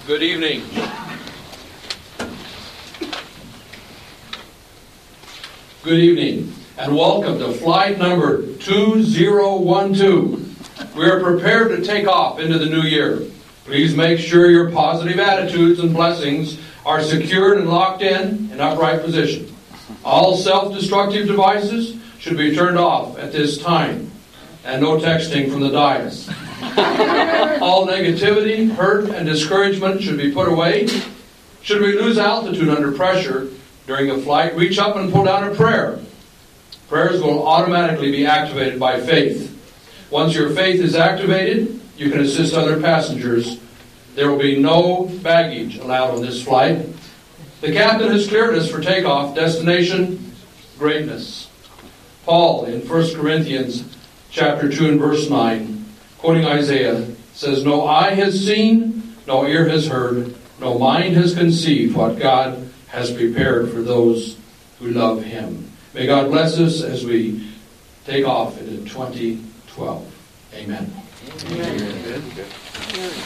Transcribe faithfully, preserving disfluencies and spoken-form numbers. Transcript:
Good evening. Good evening, and welcome to flight number two zero one two. We are prepared to take off into the new year. Please make sure your positive attitudes and blessings are secured and locked in an upright position. All self-destructive devices should be turned off at this time, and no texting from the dais. All negativity, hurt, and discouragement should be put away. Should we lose altitude under pressure during a flight, reach up and pull down a prayer. Prayers will automatically be activated by faith. Once your faith is activated, you can assist other passengers. There will be no baggage allowed on this flight. The captain has cleared us for takeoff. Destination, greatness. Paul in First Corinthians chapter two and verse nine, quoting Isaiah, says, "No eye has seen, no ear has heard, no mind has conceived what God has prepared for those who love Him." May God bless us as we take off into twenty twelve. Amen. Amen. Amen.